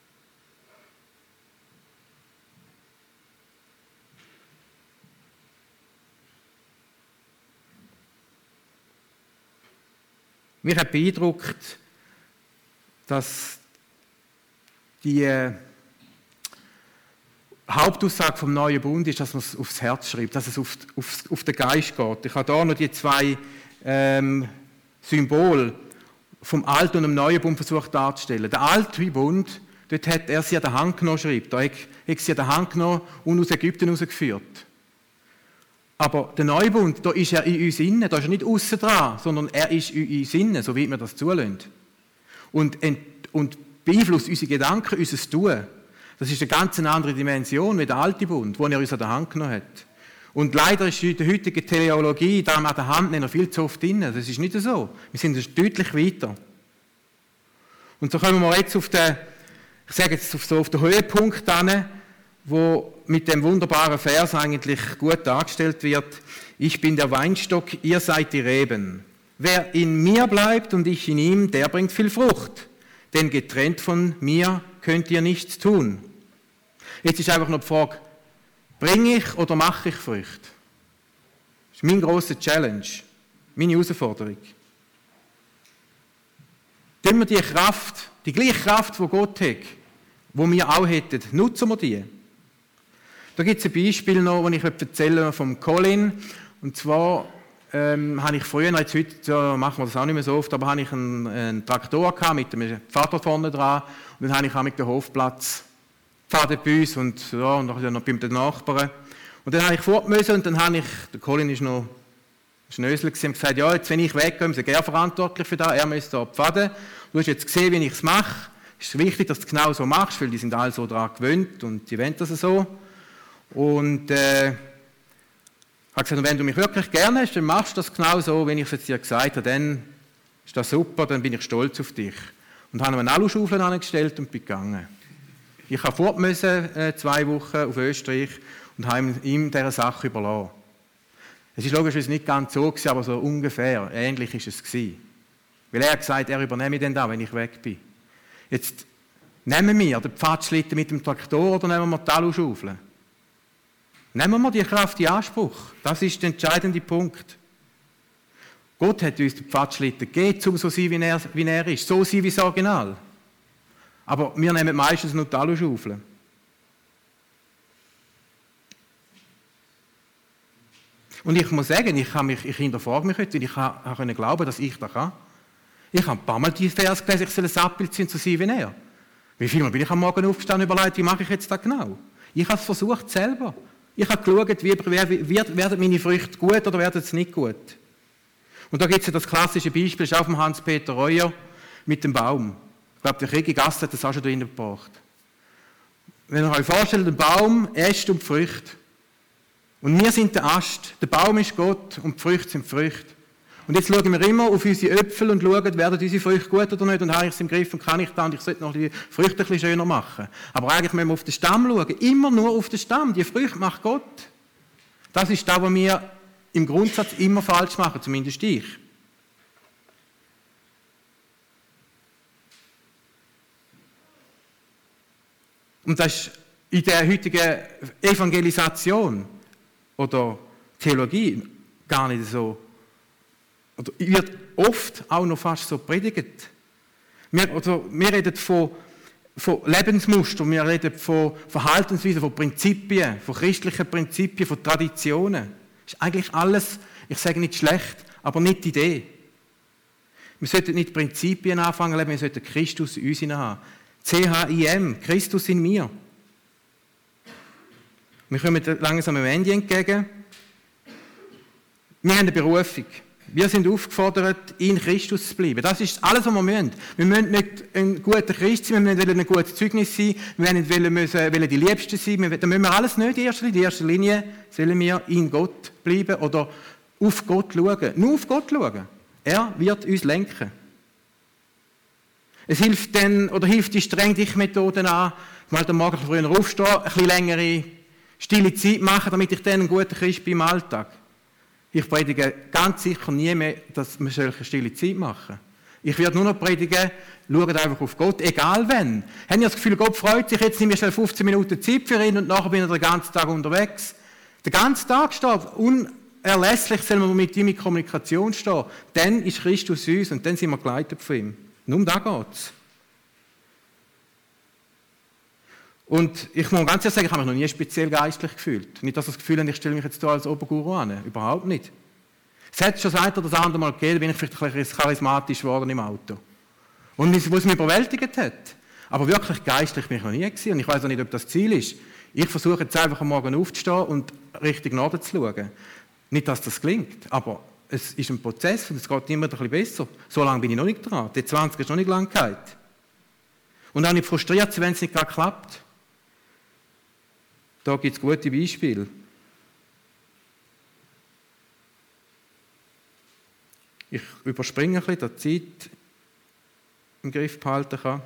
[SPEAKER 1] Mich hat beeindruckt, dass die Hauptaussage vom neuen Bund ist, dass man es aufs Herz schreibt, dass es auf den Geist geht. Ich habe hier noch die 2 Symbole vom alten und dem neuen Bund versucht darzustellen. Der alte Bund, dort hat er sie an der Hand genommen, schreibt. Da hat sie an der Hand genommen und aus Ägypten herausgeführt. Aber der neue Bund, da ist er in uns innen, da ist er nicht aussen dran, sondern er ist in uns innen, so wie wir das zulassen. Und beeinflusst unsere Gedanken, unser Tun. Das ist eine ganz andere Dimension wie der alte Bund, den er uns an der Hand genommen hat. Und leider ist in der heutigen Theologie da an der Hand nicht noch viel zu oft drin. Das ist nicht so. Wir sind deutlich weiter. Und so kommen wir jetzt auf den Höhepunkt an, wo mit dem wunderbaren Vers eigentlich gut dargestellt wird. Ich bin der Weinstock, ihr seid die Reben. Wer in mir bleibt und ich in ihm, der bringt viel Frucht. Denn getrennt von mir könnt ihr nichts tun. Jetzt ist einfach noch die Frage, bringe ich oder mache ich Früchte? Das ist mein grosser Challenge, meine Herausforderung. Tun wir die Kraft, die gleiche Kraft, die Gott hat, die wir auch hätten, nutzen wir die? Da gibt es ein Beispiel noch, das ich erzählen vom Colin. Und zwar habe ich früher, jetzt heute machen wir das auch nicht mehr so oft, aber habe ich einen Traktor gehabt mit einem Vater vorne dran. Und dann habe ich auch mit dem Hofplatz gefahren bei uns und noch bei den Nachbarn. Und dann habe ich fort müssen und dann habe ich, der Colin ist noch Schnösel und gesagt, ja, jetzt wenn ich weggehe, ist er verantwortlich für das, er müsste da pfaden. Du hast jetzt gesehen, wie ich es mache. Es ist wichtig, dass du es genau so machst, weil die sind alle so daran gewöhnt und die wollen das so. Und habe gesagt, wenn du mich wirklich gerne hast, dann machst du das genau so, wie ich es jetzt dir gesagt habe, dann ist das super, dann bin ich stolz auf dich. Und habe ihm eine Aluschaufel angestellt und bin gegangen. Ich habe fort müssen, 2 Wochen auf Österreich und habe ihm diese Sache überlassen. Es ist logischerweise nicht ganz so gewesen, aber so ungefähr, ähnlich ist es gewesen. Weil er hat gesagt, er übernehme den da, wenn ich weg bin. Jetzt nehmen wir den Pfadschlitten mit dem Traktor oder nehmen wir die Aluschaufel? Nehmen wir die Kraft in Anspruch. Das ist der entscheidende Punkt. Gott hat uns den Pfadschlitten gegeben, um so zu sein, wie er ist. So sein wie das Original. Aber wir nehmen meistens nur die Aluschaufel. Und ich muss sagen, ich hinterfrage mich heute, weil ich konnte glauben, dass ich das kann. Ich habe ein paar Mal die Vers gelesen, ich soll ein Abbild sein, zu sein wie er. Wie viel Mal bin ich am Morgen aufgestanden und überlegt, wie mache ich jetzt das genau? Ich habe es versucht selber. Ich habe geschaut, werden meine Früchte gut oder werden sie nicht gut. Und da gibt es ja das klassische Beispiel, das ist auch von Hans-Peter Reuer mit dem Baum. Ich glaube, der Krieg Gast hat das auch schon da gebracht. Wenn ihr euch vorstellt, ein Baum, Äste und Früchte. Und wir sind der Ast, der Baum ist Gott und die Früchte sind die Früchte. Und jetzt schauen wir immer auf unsere Äpfel und schauen, werden unsere Früchte gut oder nicht und habe ich es im Griff und kann ich da und ich sollte noch die Früchte ein bisschen schöner machen. Aber eigentlich müssen wir auf den Stamm schauen, immer nur auf den Stamm. Die Früchte macht Gott. Das ist das, was wir im Grundsatz immer falsch machen, zumindest ich. Und das ist in der heutigen Evangelisation oder Theologie gar nicht so. Oder wird oft auch noch fast so predigt. Wir reden von Lebensmustern, wir reden von Verhaltensweisen, von Prinzipien, von christlichen Prinzipien, von Traditionen. Das ist eigentlich alles, ich sage nicht schlecht, aber nicht die Idee. Wir sollten nicht Prinzipien anfangen, wir sollten Christus in uns haben. CHIM, Christus in mir. Wir kommen langsam am Ende entgegen. Wir haben eine Berufung. Wir sind aufgefordert, in Christus zu bleiben. Das ist alles, was wir müssen. Wir müssen nicht ein guter Christ sein, wir müssen nicht ein gutes Zeugnis sein, wir wollen die Liebsten sein. Da müssen wir alles nicht in erster Linie. In erster Linie sollen wir in Gott bleiben oder auf Gott schauen. Nur auf Gott schauen. Er wird uns lenken. Es hilft die Streng-dich-Methoden an, mal am Morgen früher aufstehen, ein bisschen längere stille Zeit machen, damit ich dann ein guter Christ bin im Alltag. Ich predige ganz sicher nie mehr, dass wir solche stille Zeit machen. Ich werde nur noch predigen, schaut einfach auf Gott, egal wann. Haben ihr das Gefühl, Gott freut sich, jetzt nehme ich schnell 15 Minuten Zeit für ihn und nachher bin ich den ganzen Tag unterwegs. Den ganzen Tag steht, unerlässlich sollen wir mit ihm in Kommunikation stehen. Dann ist Christus uns und dann sind wir geleitet von ihm. Nur um das geht es. Und ich muss ganz ehrlich sagen, ich habe mich noch nie speziell geistlich gefühlt. Nicht, dass ich das Gefühl habe, ich stelle mich jetzt hier als Oberguru an. Überhaupt nicht. Es hat schon seit oder das andere Mal gegeben, bin ich vielleicht ein bisschen charismatisch geworden im Auto. Und wo es mich überwältigt hat. Aber wirklich geistlich bin ich noch nie gewesen. Und ich weiß auch nicht, ob das Ziel ist. Ich versuche jetzt einfach am Morgen aufzustehen und Richtung Norden zu schauen. Nicht, dass das gelingt, aber es ist ein Prozess und es geht immer ein bisschen besser. So lange bin ich noch nicht dran. Die 20 ist noch nicht lange gehalten. Und auch nicht frustriert, wenn es nicht gerade klappt. Da gibt es gute Beispiele. Ich überspringe ein bisschen, dass die Zeit im Griff behalten kann.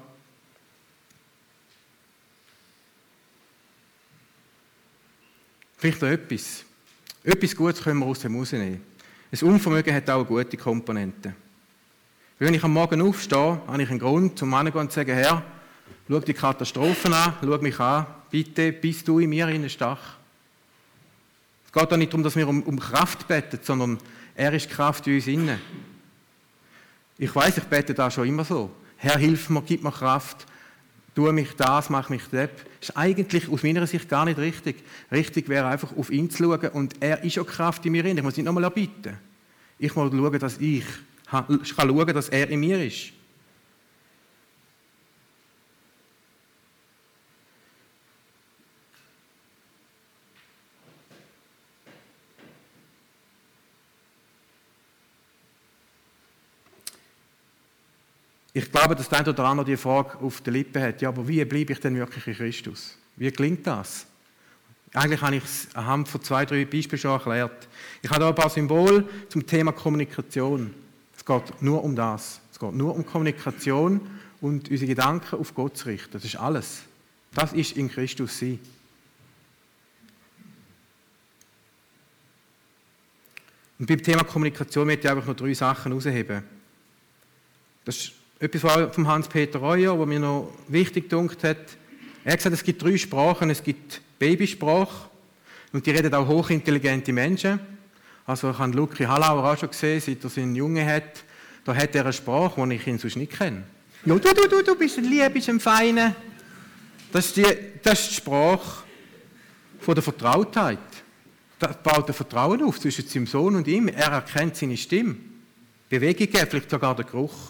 [SPEAKER 1] Vielleicht noch etwas. Etwas Gutes können wir aus dem rausnehmen. Ein Unvermögen hat auch eine gute Komponente. Wenn ich am Morgen aufstehe, habe ich einen Grund, zum Mann zu sagen, Herr, schau die Katastrophen an, schau mich an, bitte, bist du in mir stach. Es geht auch nicht darum, dass wir um Kraft beten, sondern er ist Kraft in uns inne. Ich weiss, ich bete da schon immer so. Herr, hilf mir, gib mir Kraft, tu mich das, mach mich das. Das ist eigentlich aus meiner Sicht gar nicht richtig. Richtig wäre einfach, auf ihn zu schauen und er ist auch Kraft in mir inne. Ich muss nicht nochmal erbitten. Ich muss schauen, dass ich kann schauen, dass er in mir ist. Ich glaube, dass der eine oder andere die Frage auf der Lippe hat, ja, aber wie bleibe ich denn wirklich in Christus? Wie gelingt das? Eigentlich habe ich es anhand von 2, 3 Beispielen schon erklärt. Ich habe da ein paar Symbole zum Thema Kommunikation. Es geht nur um das. Es geht nur um Kommunikation und unsere Gedanken auf Gott zu richten. Das ist alles. Das ist in Christus sein. Und beim Thema Kommunikation möchte ich einfach noch 3 Sachen herausheben. Das ist etwas von Hans-Peter Reuer, was mir noch wichtig gedunkt hat. Er hat gesagt, es gibt 3 Sprachen. Es gibt Babysprache und die reden auch hochintelligente Menschen. Also ich habe Luki Hallauer auch schon gesehen, seit er seinen Jungen hat. Da hat er eine Sprache, die ich ihn sonst nicht kenne. Ja, du bist ein Lieb, bist ein Feiner. Das ist die Sprache von der Vertrautheit. Das baut ein Vertrauen auf zwischen seinem Sohn und ihm. Er erkennt seine Stimme. Bewegungen, vielleicht sogar der Geruch.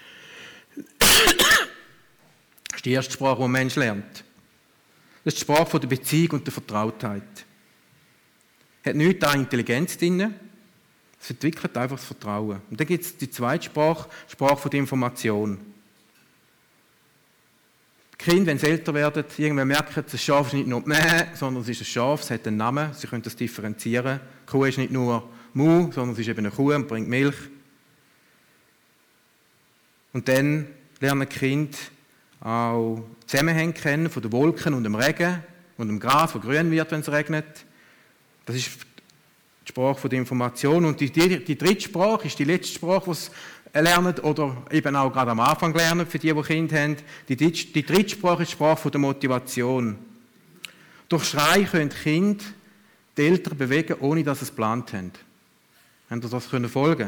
[SPEAKER 1] Das ist die erste Sprache, die ein Mensch lernt. Das ist die Sprache von der Beziehung und der Vertrautheit. Hat nichts an Intelligenz drin. Es entwickelt einfach das Vertrauen. Und dann gibt es die zweite Sprache, die Sprache von der Information. Die Kinder, wenn sie älter werden, irgendwann merken, das Schaf ist nicht nur Mäh, sondern es ist ein Schaf, es hat einen Namen, sie können das differenzieren. Die Kuh ist nicht nur Mu, sondern es ist eben eine Kuh und bringt Milch. Und dann lernen die Kinder auch Zusammenhänge kennen von den Wolken und dem Regen und dem Gras, das grün wird, wenn es regnet. Das ist die Sprache von der Information. Und die dritte Sprache ist die letzte Sprache, die sie lernen oder eben auch gerade am Anfang lernen, für die Kinder haben. Die dritte Sprache ist die Sprache von der Motivation. Durch Schrei können die Kinder die Eltern bewegen, ohne dass sie es geplant haben. Haben Sie das folgen?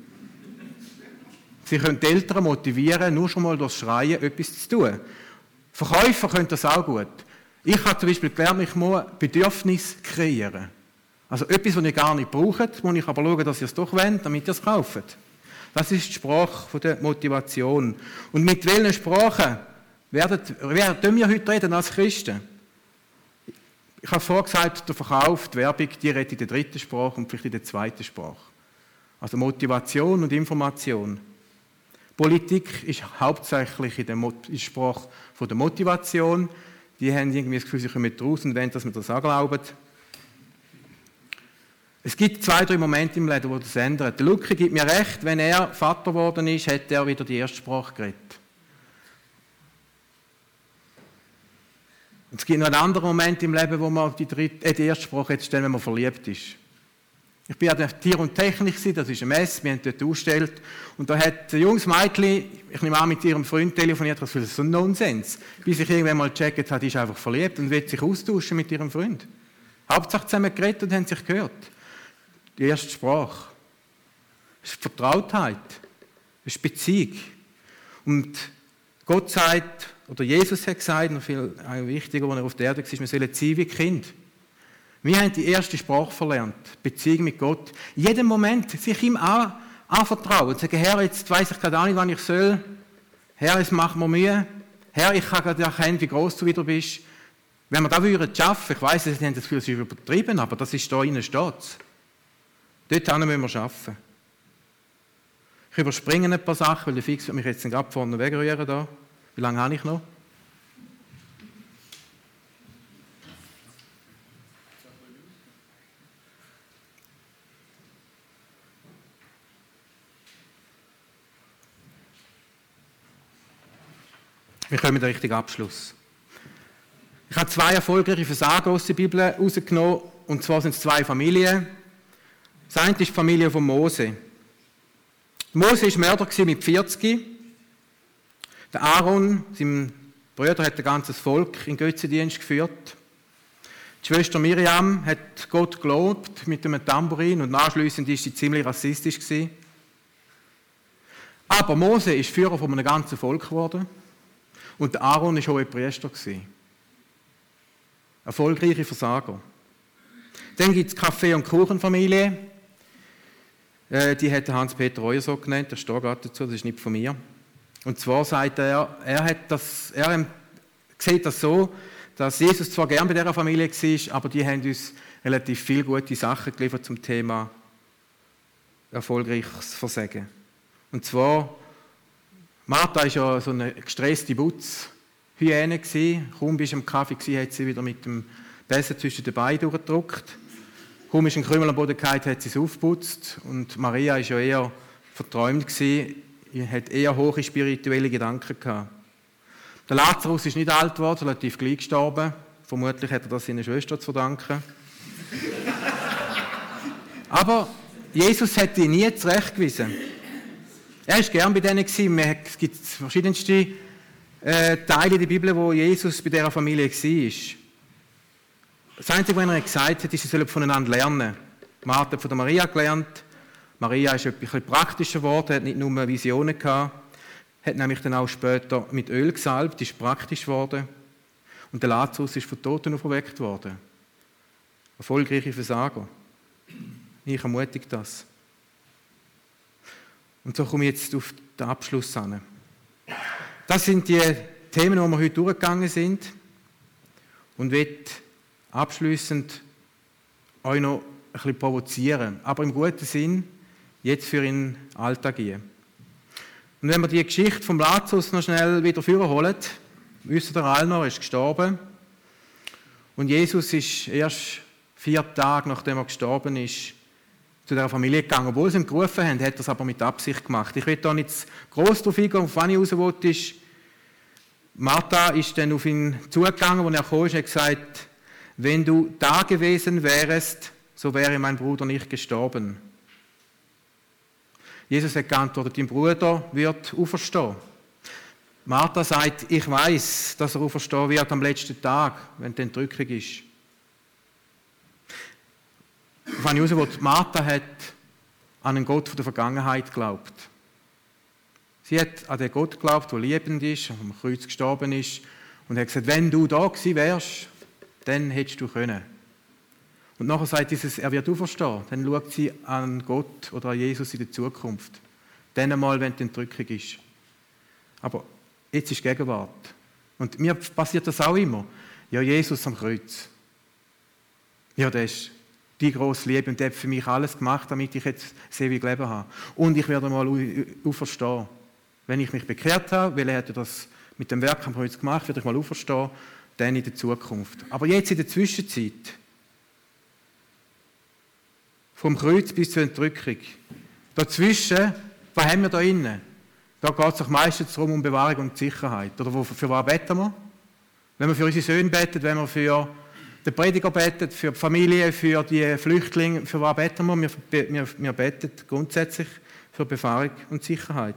[SPEAKER 1] Sie können die Eltern motivieren, nur schon mal durch Schreien etwas zu tun. Verkäufer können das auch gut. Ich habe zum Beispiel gelernt, ich muss Bedürfnis kreieren. Also etwas, das ihr gar nicht braucht, muss ich aber schauen, dass ihr es doch wollt, damit ihr es kauft. Das ist die Sprache der Motivation. Und mit welchen Sprachen Wer tun wir heute reden als Christen? Ich habe vorher gesagt, der Verkauf, die Werbung, die redet in der dritten Sprache und vielleicht in der zweiten Sprache. Also Motivation und Information. Politik ist hauptsächlich in der Sprache von der Motivation. Die haben irgendwie das Gefühl, sie kommen raus und wollen, dass wir das auch glauben. Es gibt 2, 3 Momente im Leben, wo das ändert. Der Luca gibt mir recht, wenn er Vater geworden ist, hat er wieder die erste Sprache geredet. Und es gibt noch einen anderen Moment im Leben, wo man die erste Sprache jetzt stellen, wenn man verliebt ist. Ich war an der Tier und Technik, das ist ein Mess, wir haben dort ausgestellt. Und da hat ein junges Mädchen, ich nehme an, mit ihrem Freund telefoniert, das ist so ein Nonsens. Bis ich irgendwann mal gecheckt habe, die ist einfach verliebt und will sich austauschen mit ihrem Freund. Hauptsache zusammen geredet und haben sich gehört. Die erste Sprache. Das ist Vertrautheit. Das ist Beziehung. Und Gott sagt, oder Jesus hat gesagt, noch viel wichtiger, als er auf der Erde war, wir sollen sein wie Kind. Wir haben die erste Sprache verlernt, Beziehung mit Gott. In jedem Moment sich ihm anvertrauen und sagen, Herr, jetzt weiss ich gerade auch nicht, wann ich soll. Herr, es macht mir Mühe. Herr, ich kann gerade erkennen, wie gross du wieder bist. Wenn wir das schaffen würden, ich weiss, Sie haben das Gefühl, es ist übertrieben, aber das ist da innen steht. Dort müssen wir arbeiten. Ich überspringe ein paar Sachen, weil der Fix wird mich jetzt gerade vorne wegrühren. Da. Wie lange habe ich noch? Wir kommen zum richtigen Abschluss. Ich habe 2 erfolgreiche Versager aus der Bibel herausgenommen, und zwar sind es 2 Familien. Das eine ist die Familie von Mose. Mose war Mörder mit 40. Der Aaron, sein Bruder, hat ein ganzes Volk in Götzendienst geführt. Die Schwester Miriam hat Gott gelobt mit einem Tambourin und anschliessend war sie ziemlich rassistisch. Aber Mose ist Führer von einem ganzen Volk geworden und der Aaron war Hohepriester. Erfolgreiche Versager. Dann gibt es die Kaffee- und Kuchenfamilie. Die hat Hans-Peter Reuer so genannt, der steht gerade dazu, das ist nicht von mir. Und zwar sagt er sieht das so, dass Jesus zwar gern bei dieser Familie war, aber die haben uns relativ viele gute Sachen geliefert zum Thema erfolgreiches Versagen. Und zwar, Martha war ja so eine gestresste Putzhyäne. Kaum bist du am Kaffee, hat sie wieder mit dem Besen zwischen den Beinen durchgedrückt. Kaum ist ein Krümel am Boden gefallen, hat sie es aufgeputzt. Und Maria war ja eher verträumt, hat eher hohe spirituelle Gedanken gehabt. Der Lazarus ist nicht alt geworden, relativ gleich gestorben. Vermutlich hat er das seiner Schwester zu verdanken. Aber Jesus hat ihn nie zurechtgewiesen. Er war gern bei denen. Es gibt verschiedenste Teile in der Bibel, wo Jesus bei dieser Familie war. Das Einzige, was er gesagt hat, ist, sie sollen voneinander lernen. Martha hat von der Maria gelernt. Maria ist ein bisschen praktischer geworden, hat nicht nur Visionen gehabt, hat nämlich dann auch später mit Öl gesalbt, ist praktisch geworden. Und der Lazarus ist von Toten auferweckt worden. Erfolgreiche Versager. Ich ermutige das. Und so komme ich jetzt auf den Abschluss an. Das sind die Themen, die wir heute durchgegangen sind. Und ich will abschliessend euch noch ein bisschen provozieren, aber im guten Sinn, jetzt für in den Alltag gehen. Und wenn wir die Geschichte vom Lazarus noch schnell wieder vorholen, wissen ihr alle noch, er ist gestorben. Und Jesus ist erst 4 Tage, nachdem er gestorben ist, zu dieser Familie gegangen. Obwohl sie ihn gerufen haben, hat er es aber mit Absicht gemacht. Ich will da nicht gross darauf eingehen, auf wann ich raus wollte. Martha ist dann auf ihn zugegangen, als er kam, und hat gesagt, wenn du da gewesen wärest, so wäre mein Bruder nicht gestorben. Jesus hat geantwortet, dein Bruder wird auferstehen. Martha sagt, ich weiß, dass er auferstehen wird am letzten Tag, wenn die Entrückung ist. Wenn ich raus, Martha hat an einen Gott von der Vergangenheit geglaubt. Sie hat an den Gott geglaubt, der liebend ist, am Kreuz gestorben ist, und hat gesagt, wenn du da gewesen wärst, dann hättest du können. Und nachher sagt dieses, er wird auferstehen. Dann schaut sie an Gott oder an Jesus in der Zukunft. Dann einmal, wenn die Entrückung ist. Aber jetzt ist Gegenwart. Und mir passiert das auch immer. Ja, Jesus am Kreuz. Ja, das ist die grosse Liebe und der hat für mich alles gemacht, damit ich jetzt das ewige Leben habe. Und ich werde mal auferstehen. Wenn ich mich bekehrt habe, weil er hat das mit dem Werk am Kreuz gemacht, werde ich mal auferstehen, dann in der Zukunft. Aber jetzt in der Zwischenzeit, vom Kreuz bis zur Entrückung, dazwischen, was haben wir da innen? Da geht es doch meistens darum, um Bewahrung und Sicherheit. Oder für was beten wir? Wenn wir für unsere Söhne beten, wenn wir für den Prediger beten, für die Familie, für die Flüchtlinge, für was beten wir? Wir beten grundsätzlich für Bewahrung und Sicherheit.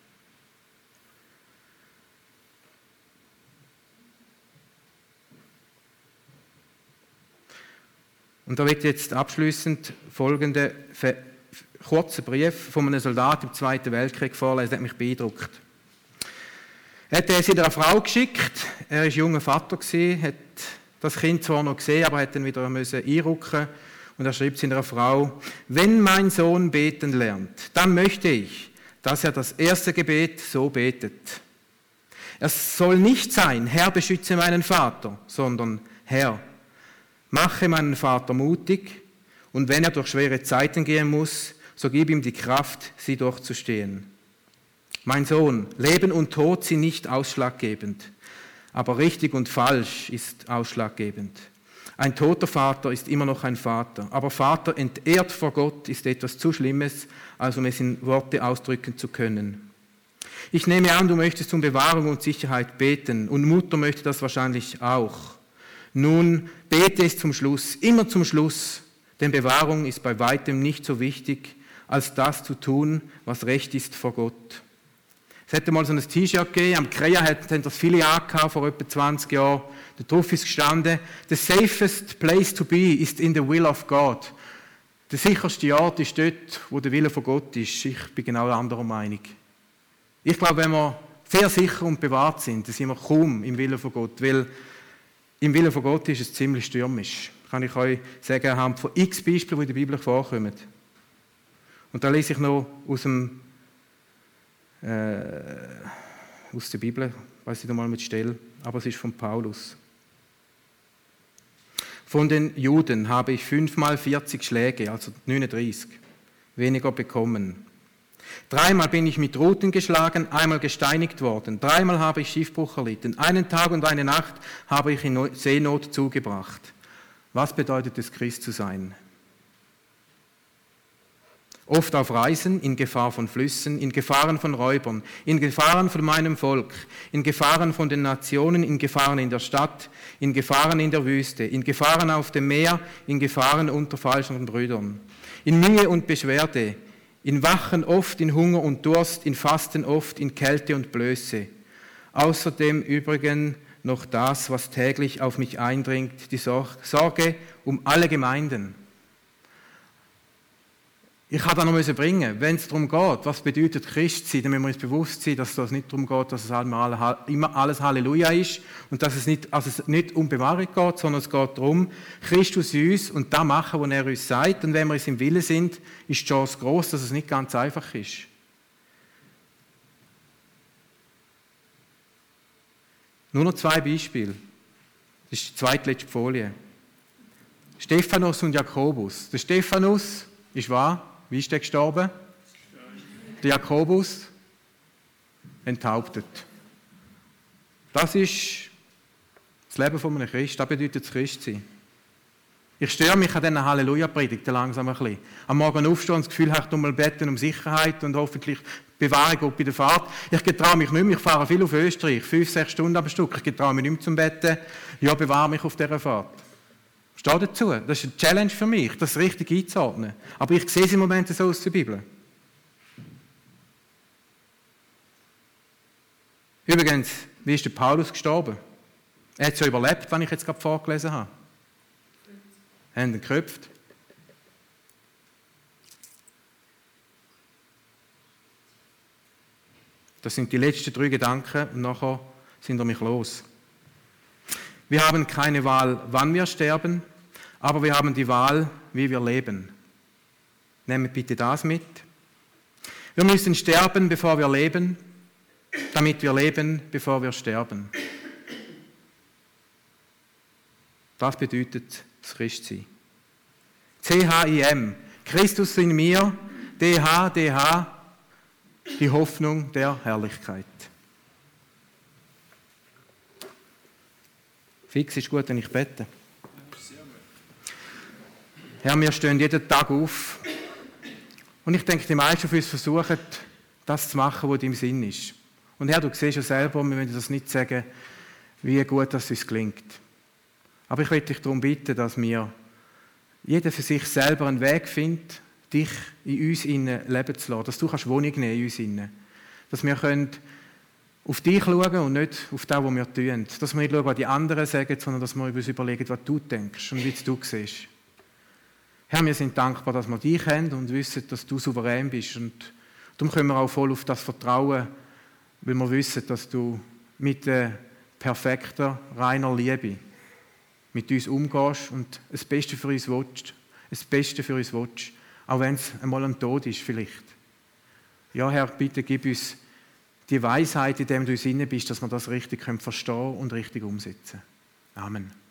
[SPEAKER 1] Und da wird jetzt abschließend folgende kurzer Brief von einem Soldat im Zweiten Weltkrieg vorlesen, der hat mich beeindruckt. Er hat es einer Frau geschickt, er war junger Vater, hat das Kind zwar noch gesehen, aber hat dann wieder einrücken und er schreibt seiner Frau: Wenn mein Sohn beten lernt, dann möchte ich, dass er das erste Gebet so betet. Es soll nicht sein, Herr, beschütze meinen Vater, sondern Herr, mache meinen Vater mutig und wenn er durch schwere Zeiten gehen muss, so gib ihm die Kraft, sie durchzustehen. Mein Sohn, Leben und Tod sind nicht ausschlaggebend, aber richtig und falsch ist ausschlaggebend. Ein toter Vater ist immer noch ein Vater, aber Vater entehrt vor Gott ist etwas zu Schlimmes, als um es in Worte ausdrücken zu können. Ich nehme an, du möchtest um Bewahrung und Sicherheit beten und Mutter möchte das wahrscheinlich auch. Nun, bete es zum Schluss, immer zum Schluss, denn Bewahrung ist bei weitem nicht so wichtig, als das zu tun, was recht ist vor Gott. Es hätte mal so ein T-Shirt gegeben, am Krea hatten das viele angehabt, vor etwa 20 Jahren. Darauf ist gestanden: The safest place to be is in the will of God. Der sicherste Ort ist dort, wo der Wille von Gott ist. Ich bin genau anderer Meinung. Ich glaube, wenn wir sehr sicher und bewahrt sind, dann sind wir kaum im Willen von Gott, weil im Willen von Gott ist es ziemlich stürmisch. Kann ich euch sagen, anhand von x Beispielen, die in der Bibel vorkommen. Und da lese ich noch aus der Bibel, ich weiß nicht einmal mit Stelle, aber es ist von Paulus. Von den Juden habe ich 5-mal 40 Schläge, also 39, weniger bekommen. 3-mal bin ich mit Ruten geschlagen, einmal gesteinigt worden. 3-mal habe ich Schiffbruch erlitten. 1 Tag und 1 Nacht habe ich in Seenot zugebracht. Was bedeutet es, Christ zu sein? Oft auf Reisen, in Gefahr von Flüssen, in Gefahren von Räubern, in Gefahren von meinem Volk, in Gefahren von den Nationen, in Gefahren in der Stadt, in Gefahren in der Wüste, in Gefahren auf dem Meer, in Gefahren unter falschen Brüdern, in Mühe und Beschwerde, in Wachen oft, in Hunger und Durst, in Fasten oft, in Kälte und Blöße. Außerdem übrigens noch das, was täglich auf mich eindringt, die Sorge um alle Gemeinden. Ich habe da noch bringen, wenn es darum geht, was bedeutet Christ sein, dann müssen wir uns bewusst sein, dass es nicht darum geht, dass es immer alles Halleluja ist und dass es nicht um Bewahrung geht, sondern es geht darum, Christus in uns und das machen, was er uns sagt. Und wenn wir uns im Willen sind, ist die Chance groß, dass es nicht ganz einfach ist. Nur noch 2 Beispiele. Das ist die zweitletzte Folie. Stephanus und Jakobus. Der Stephanus ist wahr. Wie ist der gestorben? Der Jakobus enthauptet. Das ist das Leben von einem Christ. Das bedeutet das Christsein. Ich störe mich an diesen Halleluja-Predigten langsam ein bisschen. Am Morgen aufstehen und das Gefühl habe, ich mal beten um Sicherheit und hoffentlich Bewahrung bei der Fahrt. Ich getraue mich nicht mehr. Ich fahre viel auf Österreich, 5-6 Stunden am Stück. Ich getraue mich nicht mehr zum Betten. Ja, bewahre mich auf dieser Fahrt. Steht dazu. Das ist eine Challenge für mich, das richtig einzuordnen. Aber ich sehe es im Moment so aus der Bibel. Übrigens, wie ist der Paulus gestorben? Er hat es ja überlebt, was ich jetzt gerade vorgelesen habe. Haben ihn geköpft. Das sind die letzten 3 Gedanken und nachher sind wir mich los. Wir haben keine Wahl, wann wir sterben, aber wir haben die Wahl, wie wir leben. Nehmt bitte das mit. Wir müssen sterben, bevor wir leben, damit wir leben, bevor wir sterben. Das bedeutet das Christsein. CHIM, Christus in mir, DH, die Hoffnung der Herrlichkeit. Fix ist gut, wenn ich bete. Herr, wir stehen jeden Tag auf. Und ich denke, die meisten von uns versuchen, das zu machen, was in deinem Sinn ist. Und Herr, du siehst ja selber, wir müssen das nicht sagen, wie gut das uns gelingt. Aber ich möchte dich darum bitten, dass wir jeder für sich selber einen Weg findet, dich in uns leben zu lassen. Dass du Wohnung nehmen in uns innen. Dass wir auf dich schauen und nicht auf das, was wir tun. Dass wir nicht schauen, was die anderen sagen, sondern dass wir uns überlegen, was du denkst und wie du siehst. Herr, wir sind dankbar, dass wir dich haben und wissen, dass du souverän bist. Und darum können wir auch voll auf das vertrauen, weil wir wissen, dass du mit perfekter, reiner Liebe mit uns umgehst und das Beste für uns willst. Das Beste für uns willst. Auch wenn es einmal ein Tod ist, vielleicht. Ja, Herr, bitte gib uns die Weisheit, in der du uns inne bist, dass wir das richtig verstehen und richtig umsetzen können. Amen.